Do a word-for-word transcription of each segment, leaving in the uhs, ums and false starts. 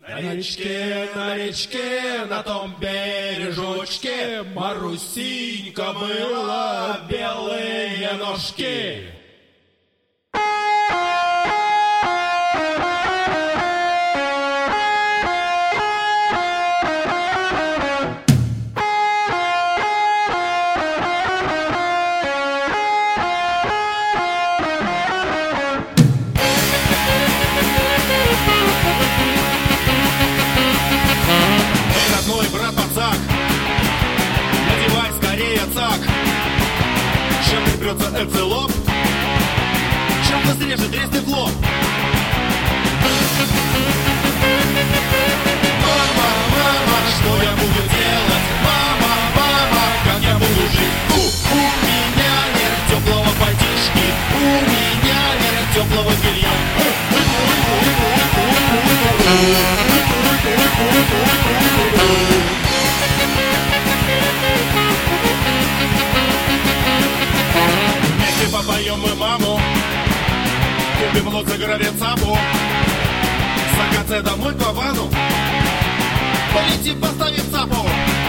На речке, на речке, на том бережочке Марусинька мыла белые ножки. Чем припрется эцелоп, чем быстрее треснет в лоб. Мама, мама, что я буду делать? Мама, мама, как я буду жить? У, у меня нет теплого пальтишки, у меня нет теплого белья. Попоем мы маму, купим лот за горовец сапу, с АКЦ домой по вану, полетим поставим цапу.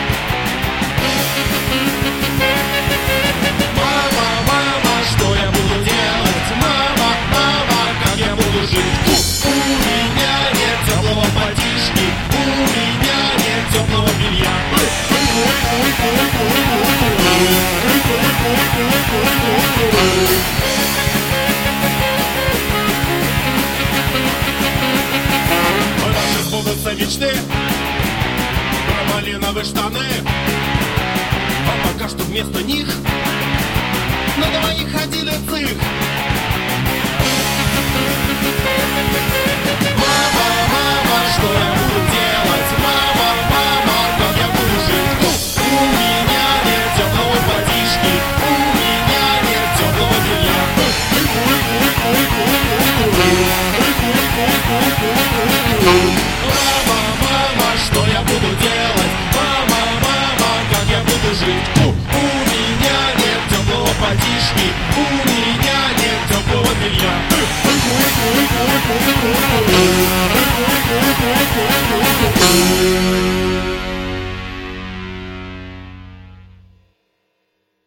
Мама, мама, что я буду делать? Мама, мама, как я буду жить? У, у меня нет теплого пальтишки, у меня нет теплого белья. Наши сбудутся мечты про малиновые штаны, а пока что вместо них на двоих ходили цих. Мама,